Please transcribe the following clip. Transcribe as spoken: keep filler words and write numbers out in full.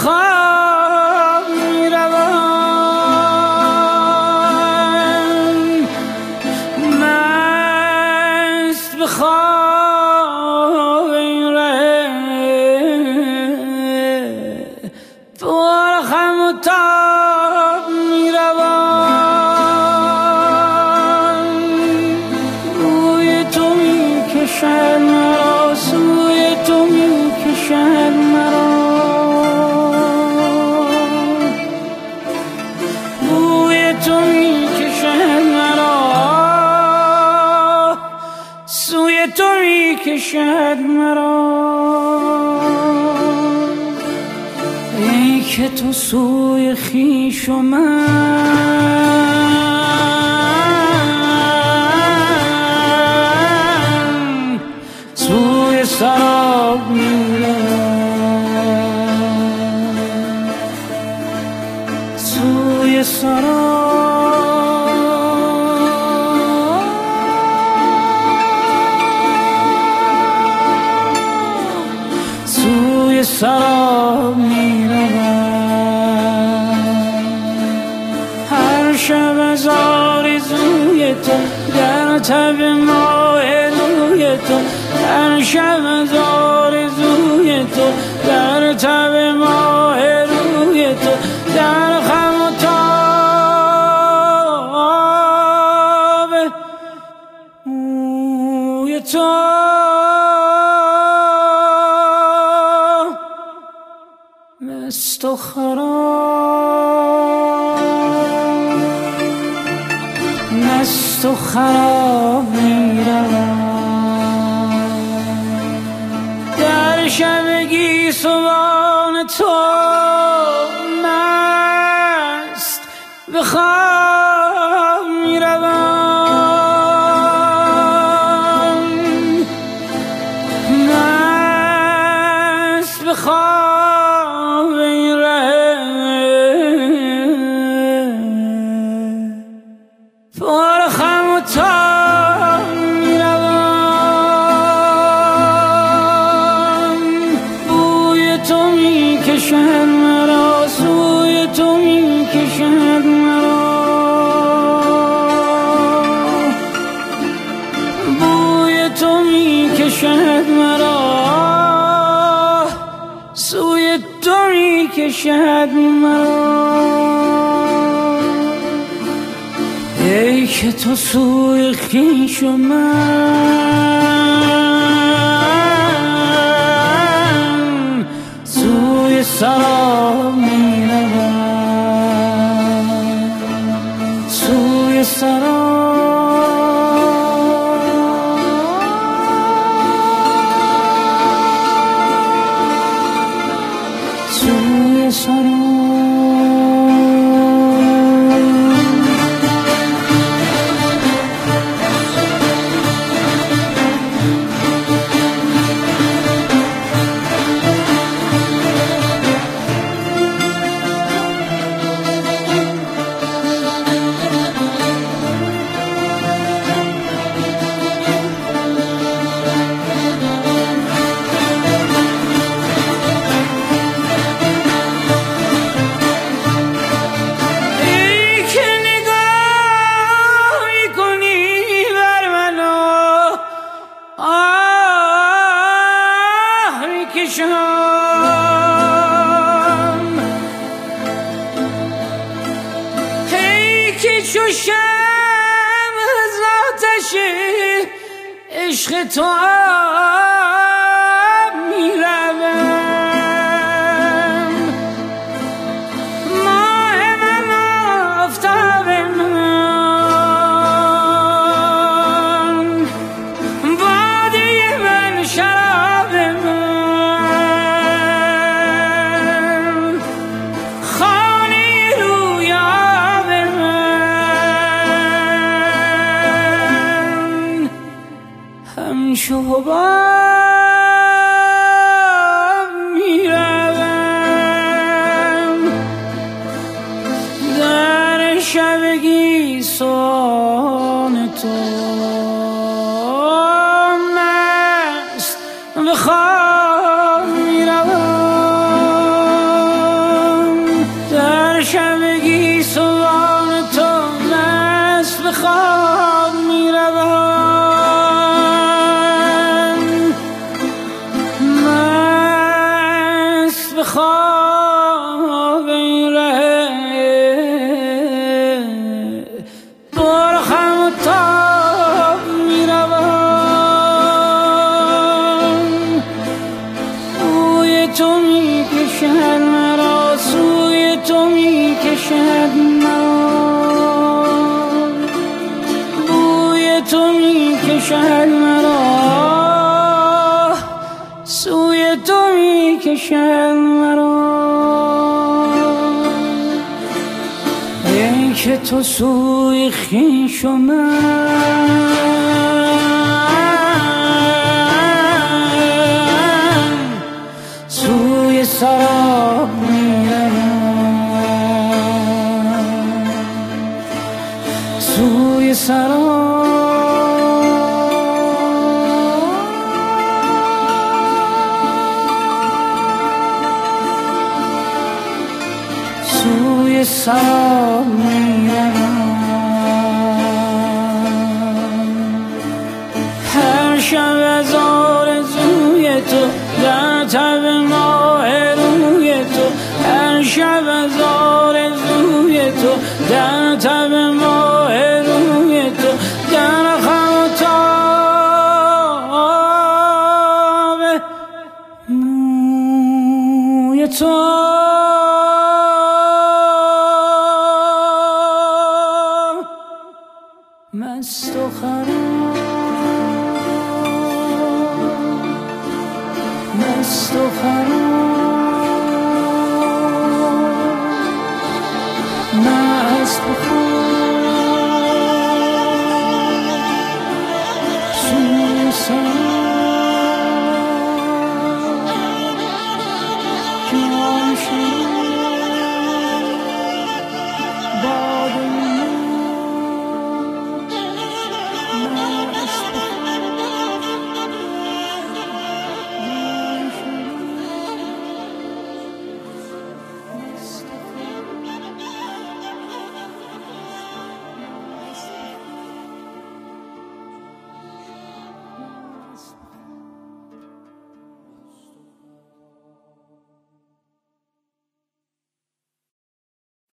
خواب میروم مست به خواب این ره پر خم و تاب میروم روی تو میکشد مرا سوی تو میکشد مرا روی تو میکشد مرا سوی تو میکشد مرا ای که تو سوی خویش و من سوی سراب میروم سوی سراب سوی سراب میروم هر شب از آرزوی تو در تب ماه روی تو هر شب از آرزوی تو در تب ماه روی تو در خم و تاب موی تو مست و خراب مست و خراب میروم در شب گیسوان تو مست به خواب میروم مست به خواب این ره پر خم و تاب میروم بوی تو میکشد مرا سوی تو میکشد مرا بوی تو میکشد مرا سوی تو میکشد مرا ای که تو سوی خویش و من سوی سراب میروم سوی سراب سوی سراب هی که چو شمع از آتش عشق تو آب میروم ماه من آفتاب من باده من شراب من خانه رویاب من همچو حباب میروم در شب گیسوان تو مست به خواب میروم هر شبگی سوار تو مست به خواب می روم، مست به خواب این ره بر خم و تاب می روم. بوی تو می کشد مرا، سوی تو می کشد مرا، بوی تو می کشد مرا، سوی تو می کشد مرا. ای که تو سوی خویش و من سوی سراب میروم، سوی سراب، سوی سراب میروم. هر شب از آرزوی تو در تب ماه روی تو، هر شب از آرزوی تو در تب ماه روی تو، در خم و تاب موی تو مست و خراب، مست و خراب، مست و خراب.